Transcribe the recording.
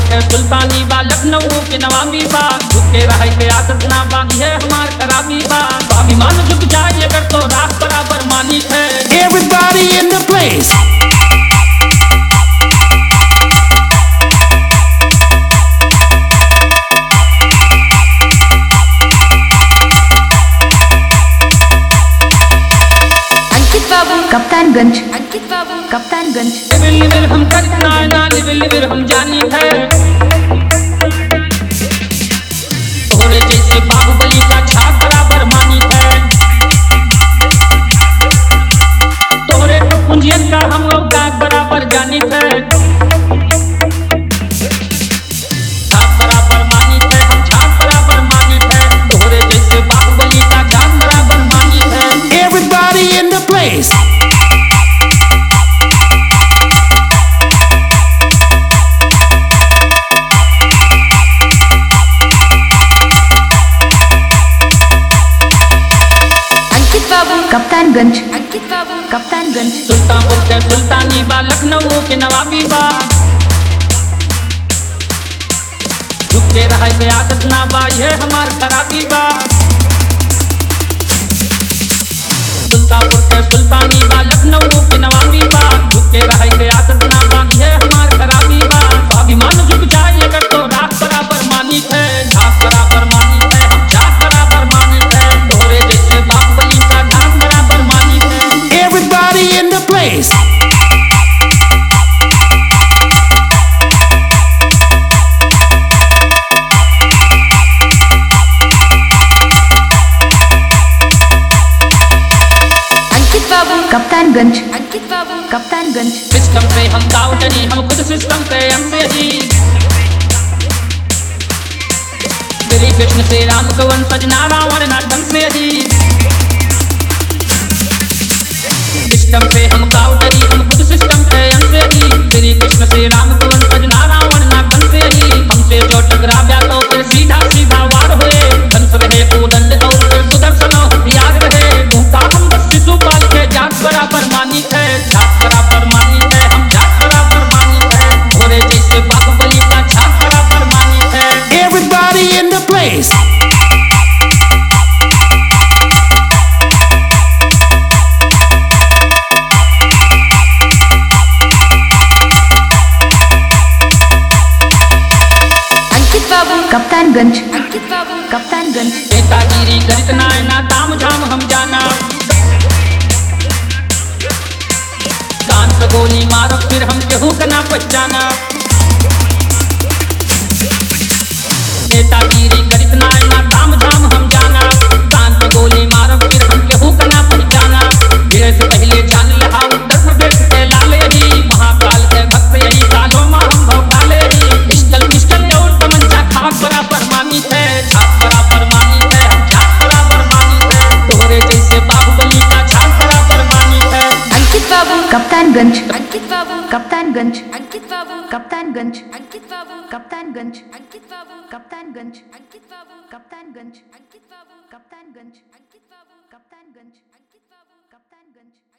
के सुल्तानी बा, लखनऊ के नवाबी बा, झुके रहे के आदत ना बा, ये हमार खराबी बा। स्वाभिमान झुक जाए अगर तो रात बराबर मानी है। Everybody in the place. Kaptanganj, Ankit Babu Kaptanganj. लिविल हम करना ना, लिविल हम जानी है। तोरे जैसे बाहुबली का छाप बराबर मानी है। तोरे तो कुंजियन का हम लोग का बराबर जानी है। छाप बराबर मानी है, हम छाप बराबर मानी है। तोरे जैसे बाहुबली का छाप बराबर मानी है। Everybody in the place. Kaptanganj, Ankit Babu Kaptanganj. Sultanpur के सुल्तानी बा, लखनऊ के नवाबी बा, झुके रहे के आदत ना बा, ये हमार खराबी बा। सुल्तानपुर के सुल्तानी बा, लखनऊ के नवाबी बा, झुके रहे के आदत ना बा, ये हमार खराबी बा। स्वाभिमान झुक जाए अगर तो रात बराबर मानी है। झाप बराबर मानी है, हम झाप बराबर मानी है। तोरे जैसे बाहुबली का झाप बराबर मानी है। Everybody in the place. Kaptanganj, Ankit Babu Kaptanganj. System पे हम दाऊदनी, हम खुद सिस्टम पे हमसे ही। श्री कृष्ण से राम को वंशज ना रावण ना ढंग से ही। सिस्टम पे हम दाऊदनी, हम खुद सिस्टम पे हमसे ही। श्री कृष्ण से राम को वंशज ना रावण ना ढंग से ही। हमसे जो टकरा गया तो फिर सीधा सीधा वार हुए। धनुष रहे कोदंड और फिर सुदर्शन हथियार रहे। घूमता हम बस शिशुपाल के जात बराबर मानी है। जात बराबर मानी है, हम जात बराबर मानी है। घोड़े जैसे बाहुबली का छाप बराबर मानी है। Everybody in the place. Kaptanganj, Ankit Babu Kaptanganj. नेतागिरी करित ना ताम झाम हम जाना। कान पे गोली मारो फिर हम केहू का ना पहचाना। नेतागिरी करित ना ताम झाम हम जाना। कान पे गोली मारो फिर हम केहू का ना पहचाना। मेरे से पहले जान लहा उत्तर प्रदेश के लाल यही। महाकाल के भक्त यही कालों में हम भौकाले ही। पिस्टल और तमंचा खाक बराबर मानी है। छाप बराबर मानी है, हम छाप बराबर मानी है। तोरे जैसे बाहुबली का छाप बराबर मानी है। अंकित बाबू कप्तानगंज, अंकित बाबू कप्तानगंज। अंकित बाबू कप्तानगंज, अंकित बाबू कप्तानगंज। अंकित बाबू कप्तानगंज, अंकित बाबू कप्तानगंज। अंकित बाबू कप्तानगंज, अंकित बाबू कप्तानगंज। अंकित बाबू कप्तानगंज।